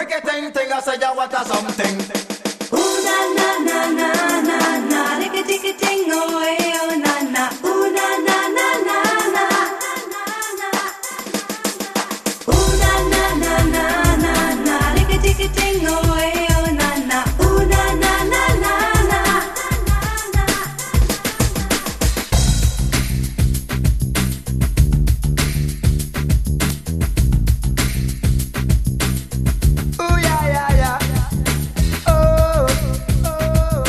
Ricky ting ting, I say ya what a something. Ooh na na na na na na, ricky ticky ting, oh hey oh na na. Ooh na na na na na, ooh na na na na na na, ricky ticky ting, oh hey oh na na. Ooh na na na na na. Ooh yeah yeah yeah. Oh oh.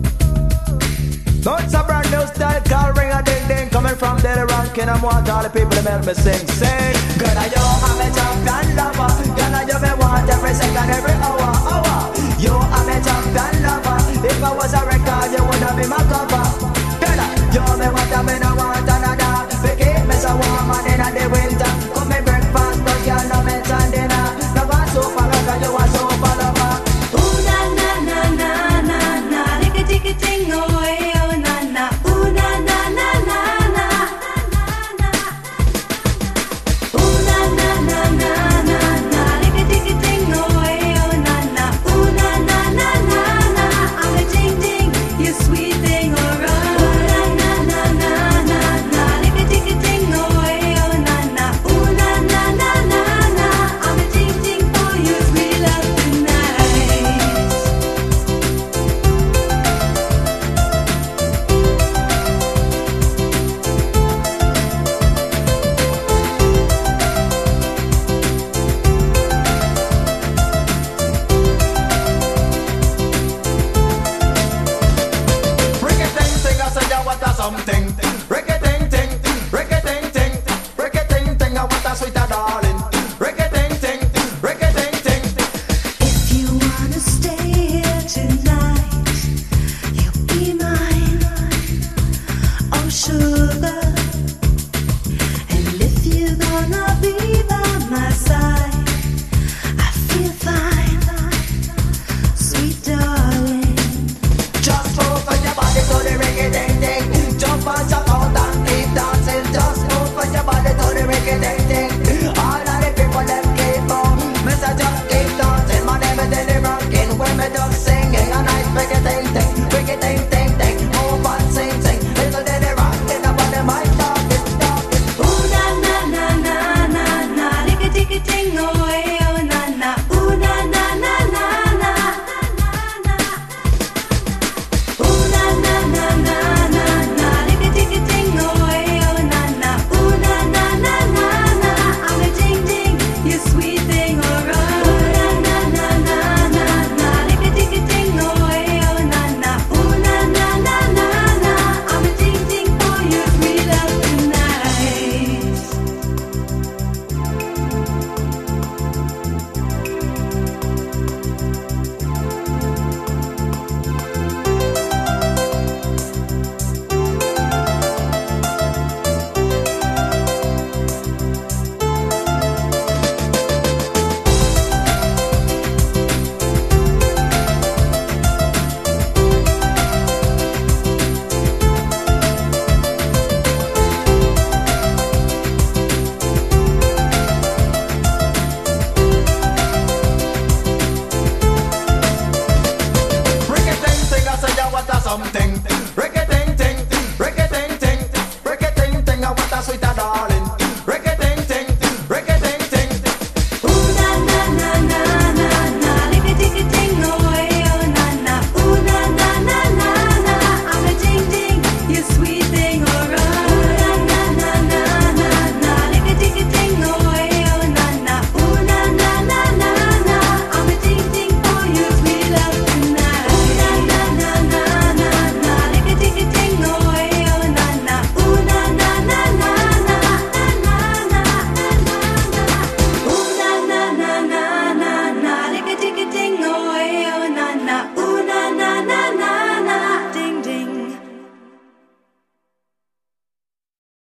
It's a brand new style called ring a ding ding, coming from Delhi Rankin. I want all the people to help me sing. Girl, you have a champion lover. Girl, you me want every second, every